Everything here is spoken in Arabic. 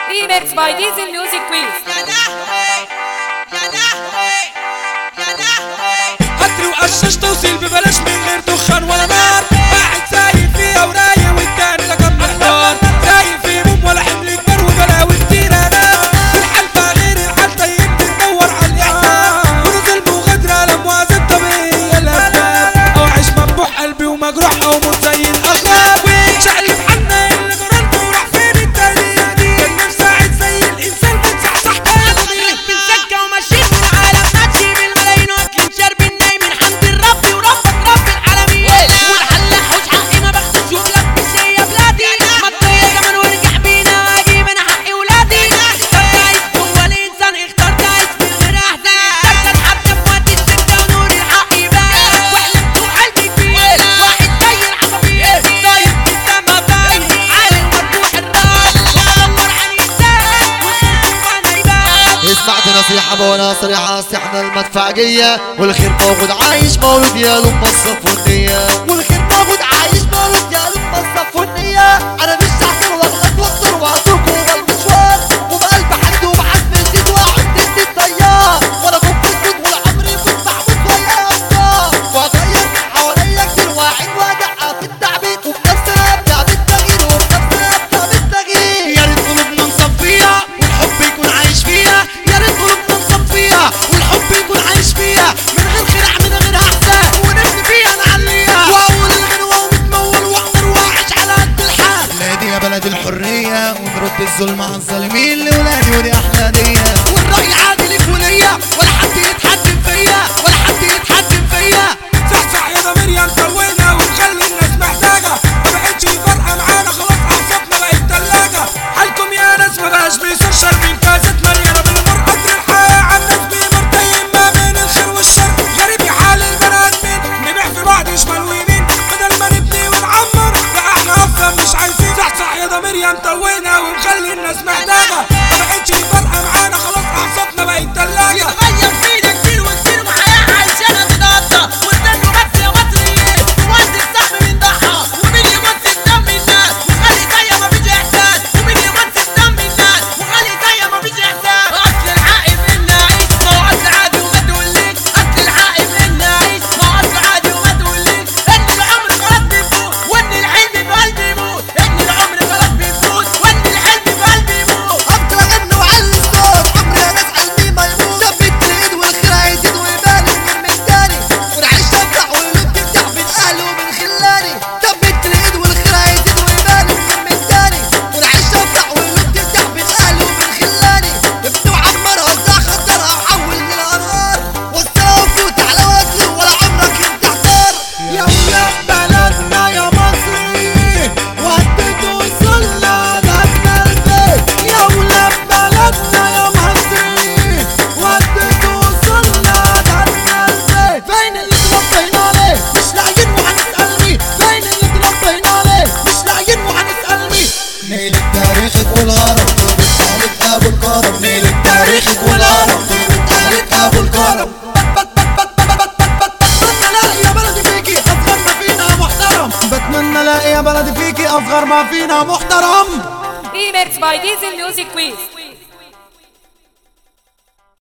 Remix by Diesel Music Quiz. هاتري وقشش توصيل ببلاش من غير دخان ولا نار. واحد سايق فيها ورايق والتاني ده كان محتار. سايق في هموم ولا حمل كبير وبلاوي كتير انا. والحلفة غير الحال طيب بتدور على الإعلام. ونزل مغادرة لموازن طبيعية الأسباب. أو عيش ممبوح قلبي ومجروح أو موت زي الأغراب. شقلب حنا اللي جرالته وراح فين التاني دي. كان نفسي أعيش زي الإنسان بتصحصح قلبي. في السكة وماشيين في العالم ماشي بالملايين واكلين شاربين نايمين حمد ربي وربك رب العالمين. والحلاح وش حقي ما باخدش وبلبس يا بلادي. مطية كمان وارجع بينا واجيب انا حقي ولادي. اخترت اعيش جوا الانسان اخترت اعيش من غير احزان. اخترت اتحدى في وقت الشدة ونور الحق يبان. وحلمت وقلبي كبير واحد زي العصافير. طاير في السما باين عالي ومفتوح الراس. وبدور عن انسان وخير وانا يبان. سمعت نصيحة بونا صريحة احنا المدفعجية. والخير موجود عايش مولود يا لما الصفونية. والخير موجود عايش مولود يا لما الصفونية. انا مش هحضر واغلط واقدر واترك المشوار. وبقلب حد وبعزم جديد واحد ضد التيار. وانا كنت مسجون والعمري كنت محبوس ويا افكار. واغير حواليا كتير واحد وادقق في التعبير. وبنفسنا ابدع بالتغيير وبنفسنا ابدع بالتغيير. يا ريت قلوبنا نصفيها والحب يكون عايش فيها. يا ريت قلوبنا نصفيها والحب يكون عايش فيها. من غير خداع من غير احزان ونبني فيها نعليها. واقول الغنوة ومتمول واقدر واعيش على قد الحال. بلادي يا بلد الحرية ونرد الظلم عن الظالمين لولادي ودي احلى هدية. والرأي عادي ليك وليا ولا حد يتحكم فيا ولا حد يتحكم فيا. صحصح يا ضمير يا متوهنا ونخلي الناس محتاجة. ما بقتش فارقة معانا خلاص أعصابنا بقت تلاجة. حالكم يا ناس ما بقاش بيصير شاربين كاسات مليانة بالمر. قدر الحياة على الناس بمرتين ما بين الخير والشر. غريب يا حال البني آدمين نبيع في بعض شمال ويمين. بدل ما نبني ونعمر لا احنا أصلا مش عايزين. صحصح يا ضمير يا متوهنا ونخلي الناس محتاجة. ما بقتش فارقة معانا خلاص أعصابنا بقت تلاجة. يتغير فينا كتير وكتير وحياة عايشانا تتقطع. واستنوا بس يا مصريين نوزن السهم من ضحى. ومين يمسك دم الناس وخلي زي ما فيش احساس. ومين يمسك دم الناس وخلي زي ما فيش احساس. اصل الحق في ان اعيش ما هو اصل عادي وما تقوليش. اصل الحق في ان اعيش ما هو اصل عادي وما تقوليش. ان العمر خلاص بيفوت وان الحلم في قلبي يموت. ان العمر خلاص بيفوت وان الحلم في قلبي يموت. افضل اغني وعلي الصوت عمري يا ناس قلبي ما يموت. ثبت الايد والخير هيزيد ويبان من تاني. ونعيش افرح والقلوب تفتح من اهلي ومن خلاني. ثبت الايد والخير هيزيد ويبان من تاني. ونعيش افرح والقلوب تفتح من اهلي ومن خلاني. ابني وعمرها وزع خطرها وحول للانهار. وسطها وفوت على وجهي ولا عمرك انت احتار. يا ولاد بلدنا يا مصري وديت وصلنا دهنا البيت. يا ولاد بلدنا يا مصري وديت وصلنا دهنا البيت. فين اللي تربينا عليه مش لاقيين وهنسأل مين. فين اللي تربينا عليه مش لاقيين وهنسأل مين. نيل تاريخك والهرم طيبت آلة أبو الكرم. نيل تاريخك والهرم طيبت آلة أبو الكرم. بتمنى الاقي يا بلدي فيكي اصغر ما فينا محترم. Remix by Diesel Music Quiz.